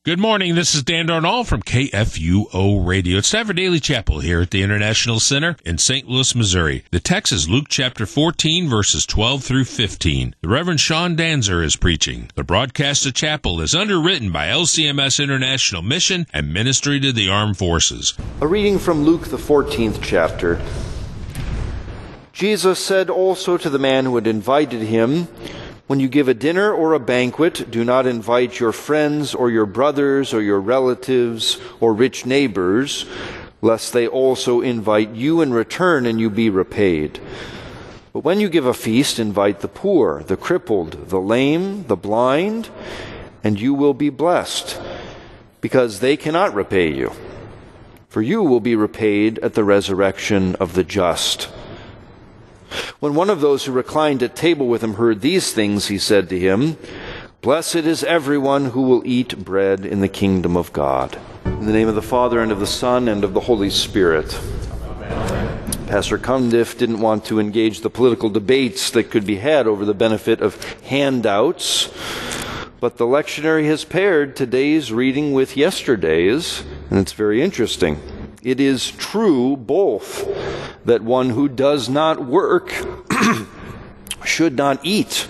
Good morning. This is Dan Darnall from KFUO Radio. It's time for Daily Chapel here at the International Center in St. Louis, Missouri. The text is Luke chapter 14, verses 12 through 15. The Reverend Sean Danzer is preaching. The broadcast of chapel is underwritten by LCMS International Mission and Ministry to the Armed Forces. A reading from Luke, the 14th chapter. Jesus said also to the man who had invited him, "When you give a dinner or a banquet, do not invite your friends or your brothers or your relatives or rich neighbors, lest they also invite you in return and you be repaid. But when you give a feast, invite the poor, the crippled, the lame, the blind, and you will be blessed, because they cannot repay you. For you will be repaid at the resurrection of the just." When one of those who reclined at table with him heard these things, he said to him, "Blessed is everyone who will eat bread in the kingdom of God." In the name of the Father, and of the Son, and of the Holy Spirit. Amen. Pastor Cundiff didn't want to engage the political debates that could be had over the benefit of handouts, but the lectionary has paired today's reading with yesterday's, and it's very interesting. It is true both that one who does not work should not eat,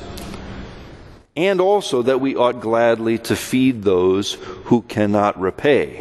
and also that we ought gladly to feed those who cannot repay.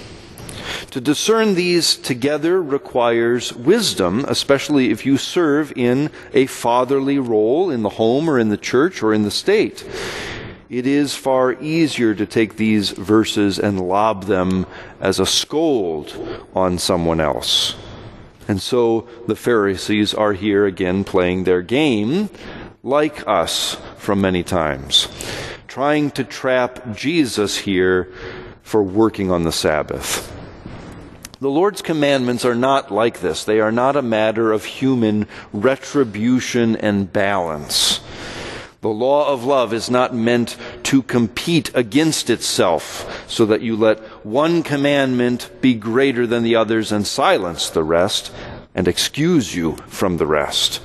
To discern these together requires wisdom, especially if you serve in a fatherly role in the home or in the church or in the state. It is far easier to take these verses and lob them as a scold on someone else. And so the Pharisees are here again playing their game, like us from many times, trying to trap Jesus here for working on the Sabbath. The Lord's commandments are not like this. They are not a matter of human retribution and balance. The law of love is not meant to compete against itself so that you let one commandment be greater than the others and silence the rest and excuse you from the rest.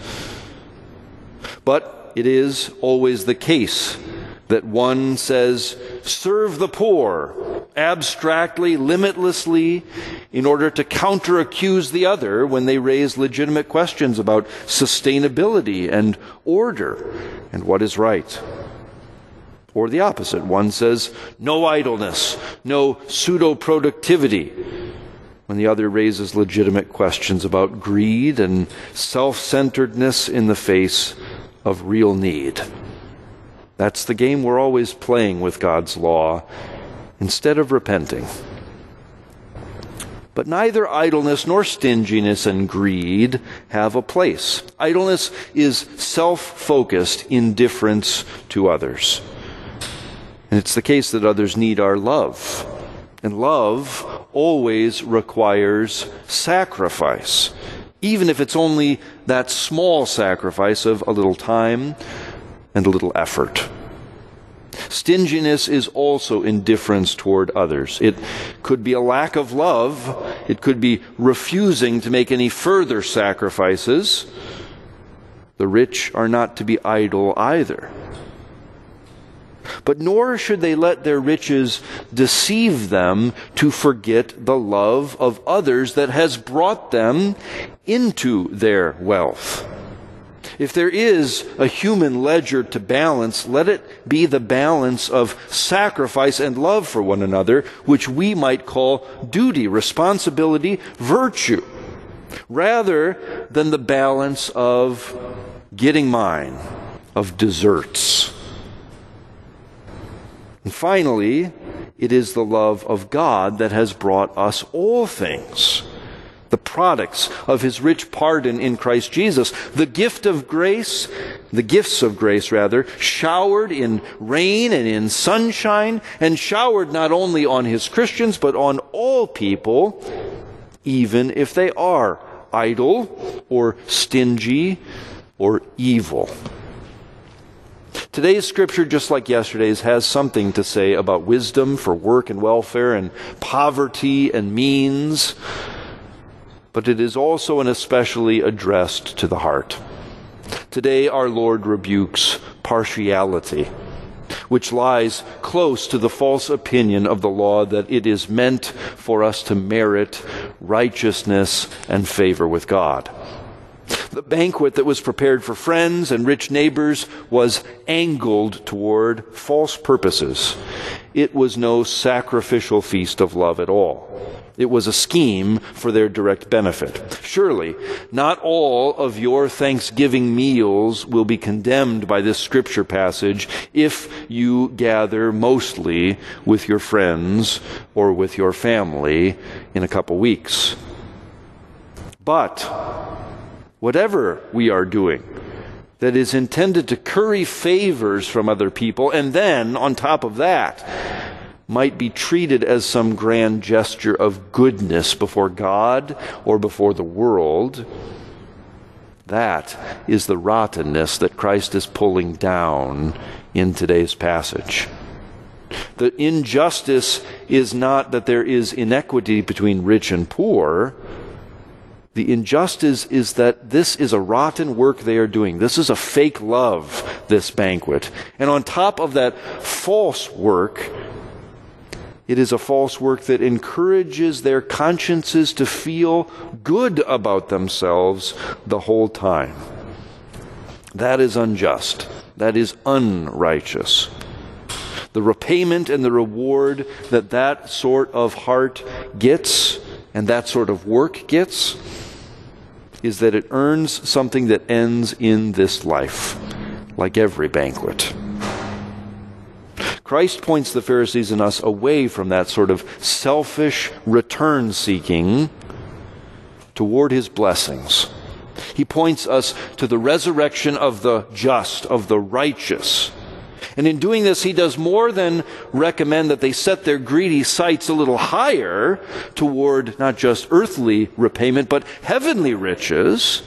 But it is always the case that one says, serve the poor, abstractly, limitlessly, in order to counter-accuse the other when they raise legitimate questions about sustainability and order and what is right. Or the opposite. One says, no idleness, no pseudo-productivity, when the other raises legitimate questions about greed and self-centeredness in the face of real need. That's the game we're always playing with God's law, instead of repenting. But neither idleness nor stinginess and greed have a place. Idleness is self-focused indifference to others. And it's the case that others need our love. And love always requires sacrifice, even if it's only that small sacrifice of a little time and a little effort. Stinginess is also indifference toward others. It could be a lack of love. It could be refusing to make any further sacrifices. The rich are not to be idle either. But nor should they let their riches deceive them to forget the love of others that has brought them into their wealth. If there is a human ledger to balance, let it be the balance of sacrifice and love for one another, which we might call duty, responsibility, virtue, rather than the balance of getting mine, of desserts. And finally, it is the love of God that has brought us all things, the products of his rich pardon in Christ Jesus, the gifts of grace, showered in rain and in sunshine, and showered not only on his Christians, but on all people, even if they are idle or stingy or evil. Today's scripture, just like yesterday's, has something to say about wisdom for work and welfare and poverty and means, but it is also and especially addressed to the heart. Today our Lord rebukes partiality. which lies close to the false opinion of the law that it is meant for us to merit righteousness and favor with God. The banquet that was prepared for friends and rich neighbors was angled toward false purposes. It was no sacrificial feast of love at all. It was a scheme for their direct benefit. Surely, not all of your Thanksgiving meals will be condemned by this scripture passage if you gather mostly with your friends or with your family in a couple weeks. But whatever we are doing that is intended to curry favors from other people, and then, on top of that, might be treated as some grand gesture of goodness before God or before the world, that is the rottenness that Christ is pulling down in today's passage. The injustice is not that there is inequity between rich and poor. The injustice is that this is a rotten work they are doing. This is a fake love, this banquet. And on top of that false work, it is a false work that encourages their consciences to feel good about themselves the whole time. That is unjust. That is unrighteous. The repayment and the reward that that sort of heart gets and that sort of work gets is that it earns something that ends in this life, like every banquet. Christ points the Pharisees and us away from that sort of selfish return-seeking toward his blessings. He points us to the resurrection of the just, of the righteous. And in doing this, he does more than recommend that they set their greedy sights a little higher toward not just earthly repayment, but heavenly riches.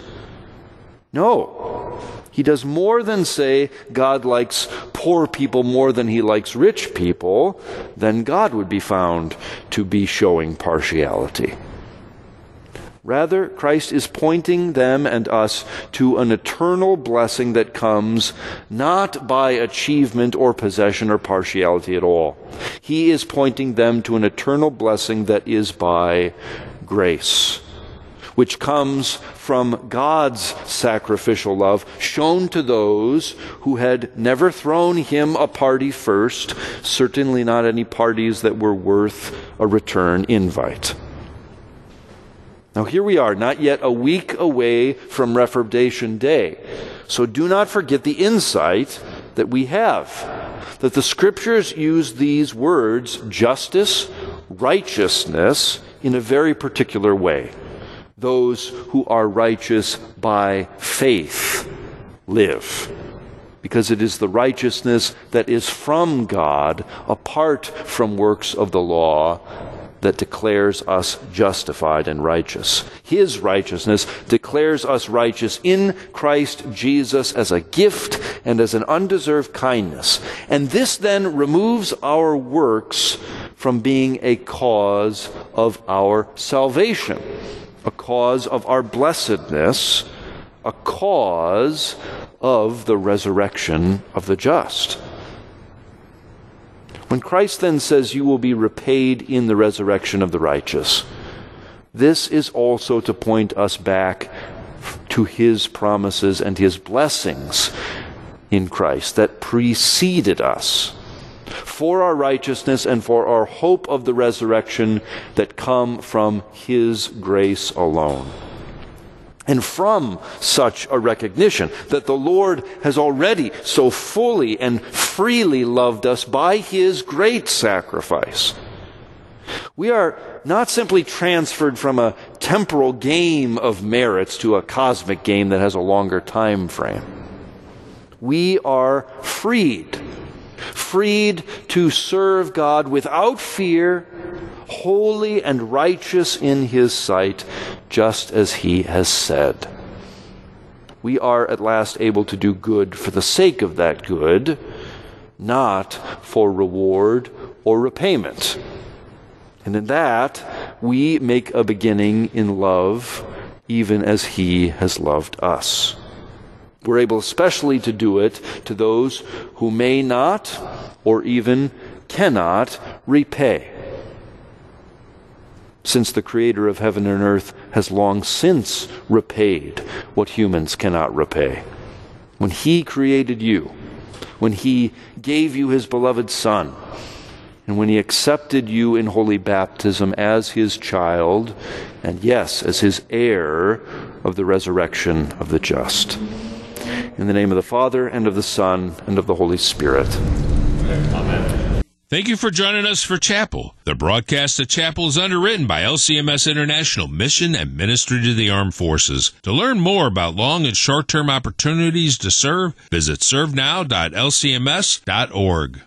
No. He does more than say God likes poor people more than he likes rich people. Then God would be found to be showing partiality. Rather, Christ is pointing them and us to an eternal blessing that comes not by achievement or possession or partiality at all. He is pointing them to an eternal blessing that is by grace, which comes from God's sacrificial love shown to those who had never thrown him a party first, certainly not any parties that were worth a return invite. Now here we are, not yet a week away from Reformation Day. So do not forget the insight that we have, that the Scriptures use these words, justice, righteousness, in a very particular way. Those who are righteous by faith live, because it is the righteousness that is from God, apart from works of the law, that declares us justified and righteous. His righteousness declares us righteous in Christ Jesus as a gift and as an undeserved kindness. And this then removes our works from being a cause of our salvation, a cause of our blessedness, a cause of the resurrection of the just. When Christ then says you will be repaid in the resurrection of the righteous, this is also to point us back to his promises and his blessings in Christ that preceded us for our righteousness and for our hope of the resurrection that come from his grace alone. And from such a recognition that the Lord has already so fully and freely loved us by his great sacrifice, we are not simply transferred from a temporal game of merits to a cosmic game that has a longer time frame. We are freed to serve God without fear, holy and righteous in his sight, just as he has said. We are at last able to do good for the sake of that good, not for reward or repayment. And in that, we make a beginning in love, even as he has loved us. We're able especially to do it to those who may not or even cannot repay, since the Creator of heaven and earth has long since repaid what humans cannot repay. When He created you, when He gave you His beloved Son, and when He accepted you in holy baptism as His child, and yes, as His heir of the resurrection of the just. In the name of the Father, and of the Son, and of the Holy Spirit. Amen. Thank you for joining us for Chapel. The broadcast of Chapel is underwritten by LCMS International Mission and Ministry to the Armed Forces. To learn more about long and short-term opportunities to serve, visit servenow.lcms.org.